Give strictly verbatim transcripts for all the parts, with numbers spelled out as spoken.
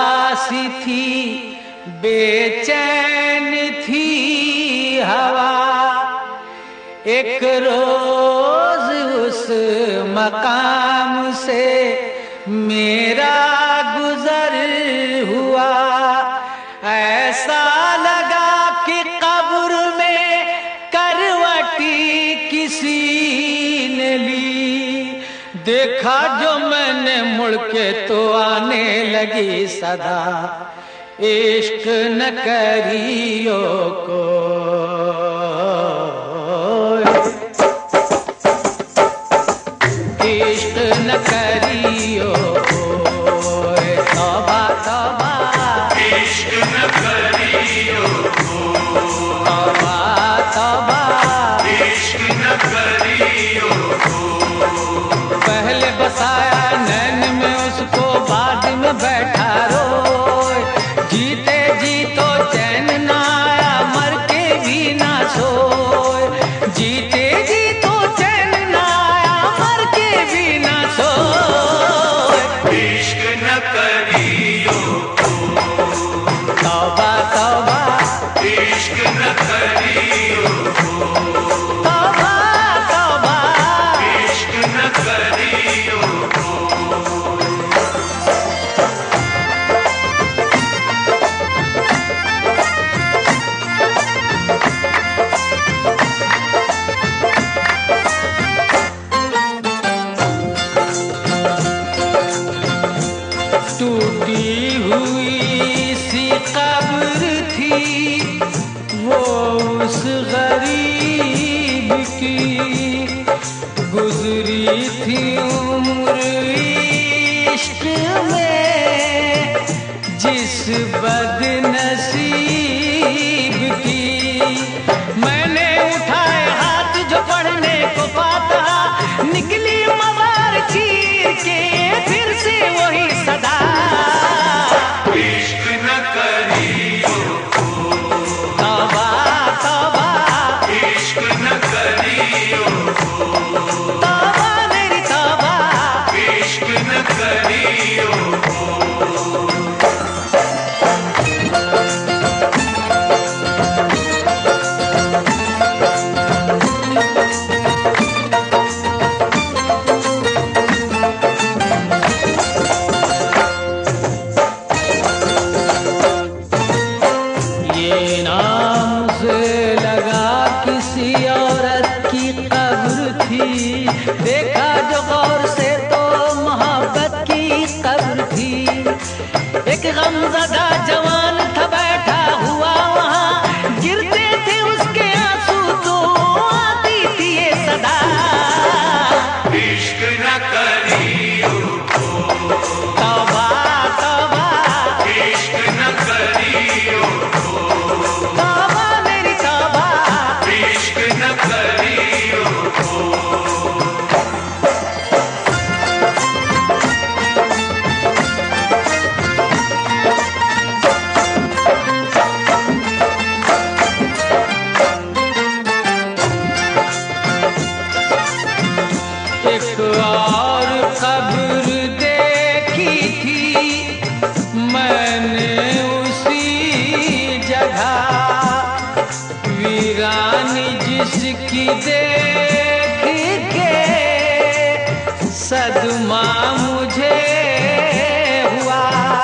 उदासी थी, बेचैन थी हवा। एक रोज उस मकाम से मेरा गुजर हुआ, ऐसा लगा कि कब्र में करवटी किसी ने ली। देखा जो मैंने मुड़ के तो आने लगी सदा, इश्क न करियो को। इश्क न करियो कोई, तौबा तौबा। इश्क न करियो कोई, तौबा तौबा। इश्क न करियो कोई। पहले बसाया नैन में उसको, बाद में बैठा रोए। जीते जी तो चैन ना आया, मर के भी ना सोए। जीते जी तो चैन ना आया, मर के भी ना सोए। इश्क न करियो कोई, तौबा तौबा। इश्क न करियो कोई, तौबा तौबा। इश्क न करियो कोई। टूटी हुई सी कब्र थी वो उस गरीब की, गुजरी थी उम्र इश्क में जिस बदनसीब की। मैंने उठाए हाथ जो पढ़ने को पाता, निकली मवार चीर के फिर से वही सदा। इश्क न करियो कोई, तौबा तौबा। इश्क न करियो कोई, तौबा मेरी तौबा। इश्क न करियो कोई। ये नाम से लगा किसी औरत की कब्र थी, देखा जो गौर से तो मोहब्बत की कब्र थी। एक गमज़दा जवान था बैठा हुआ वहाँ, गिरते थे उसके आंसू तो आती थी ये सदा। इश्क न करियो कोई, तौबा तौबा। इश्क न करियो कोई, तौबा मेरी तौबा। इश्क न करियो कोई। एक और कब्र देखी थी मैंने उसी जगह, वीरानी जिसकी देख के सदमा मुझे हुआ।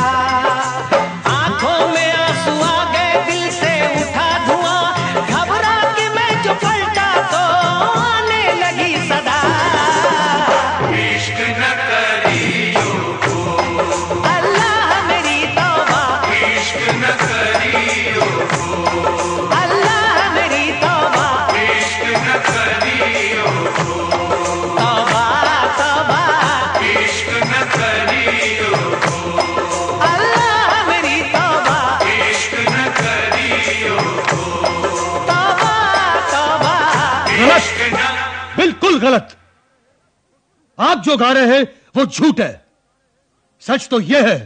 आंखों में आंसू आ गए, दिल से उठा धुआं, घबरा के मैं जो पलटा तो आने लगी सदा। इश्क न करियो कोई, अल्लाह मेरी तौबा। इश्क न करियो कोई, अल्लाह मेरी तौबा। इश्क न करियो कोई, तौबा तौबा। इश्क न करियो कोई, अल्लाह मेरी तौबा। इश्क न करियो कोई। तौबा तौबा। इश्क न बिल्कुल गलत। आप जो गा रहे हैं वो झूठ है, सच तो यह है।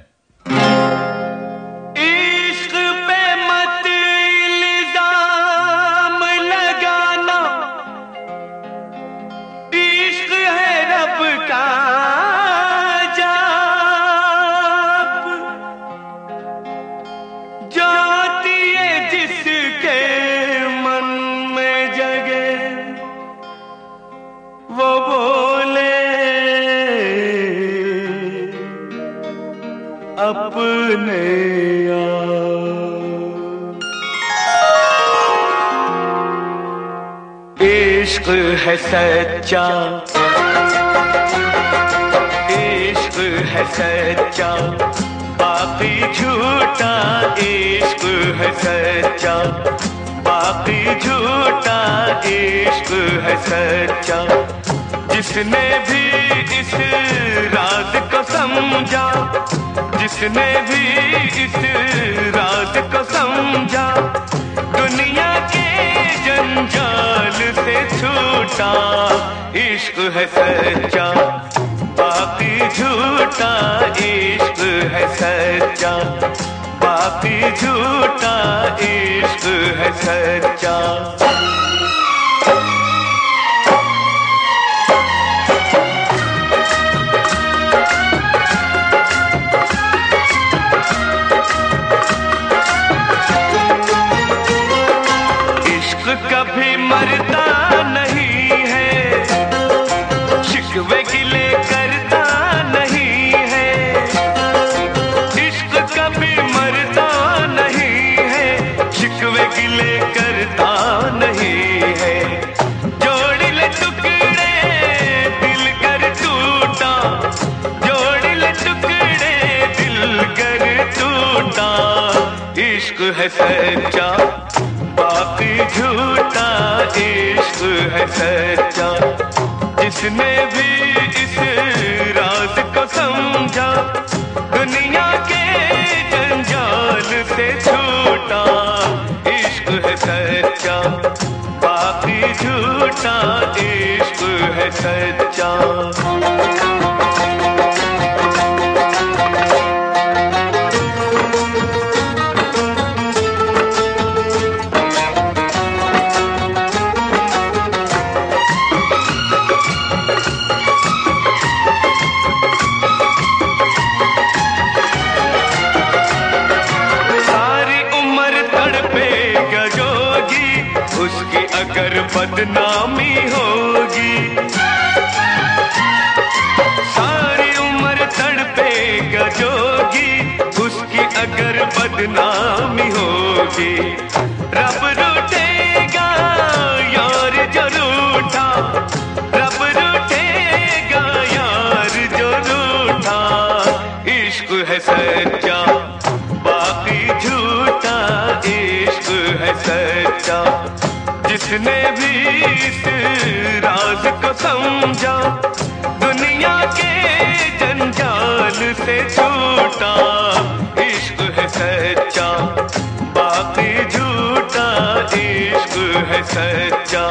इश्क पे मत इल्जाम लगाना, इश्क है रब का जाप। इश्क है सच्चा, इश्क है सच्चा, बाकी झूठा। इश्क है सच्चा, बाकी झूठा। इश्क है सच्चा, जिसने भी इस राज को समझा, जिसने भी इस राज को समझा, दुनिया के जंजाल से छूटा। इश्क है सच्चा, बाकी झूठा। इश्क है सच्चा, बाकी झूठा। इश्क है सच्चा। कभी मरता नहीं है, शिकवे गिले करता नहीं है। इश्क कभी मरता नहीं है, शिकवे गिले करता नहीं है। जोड़ ले टुकड़े दिल कर टूटा, जोड़ ले टुकड़े दिल कर टूटा। इश्क है सच्चा, बाकी झूठा। इश्क है सच्चा, जिसने भी इस राज को समझा, दुनिया के जंजाल से छूटा। इश्क है सच्चा, बाकी झूठा। इश्क है सच्चा। उसकी अगर बदनामी होगी, सारी उम्र तड़पेगा जोगी। उसकी अगर बदनामी होगी, रब रूठेगा यार जो रूठा, रब रूठेगा यार जो रूठा। इश्क है सच्चा, बाकी झूठा। इश्क है सच्चा, जिसने भी इस राज को समझा, दुनिया के जंजाल से छूटा। इश्क है सच्चा, बाकी झूठा। इश्क है सच्चा।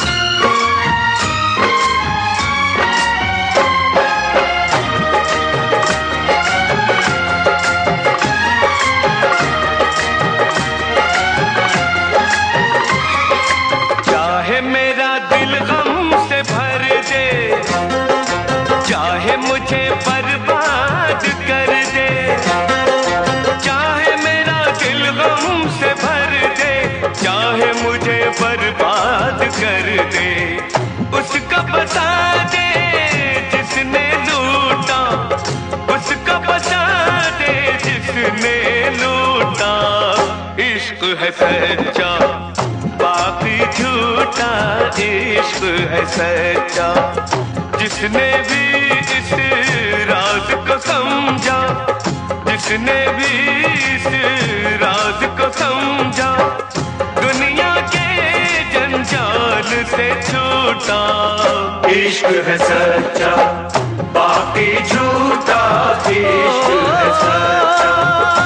मेरा दिल गम से भर दे, चाहे मुझे बर्बाद कर दे। चाहे मेरा दिल गम से भर दे, चाहे मुझे बर्बाद कर दे। उसका बता दे जिसने लूटा, उसका बता दे जिसने लूटा। इश्क है सच्चा, बाकी झूठा। इश्क है सच्चा, जिसने भी इस राज को समझा, जिसने भी इस राज को समझा, दुनिया के जंजाल से छूटा। इश्क है सच्चा, बाकी झूठा। इश्क है सच्चा।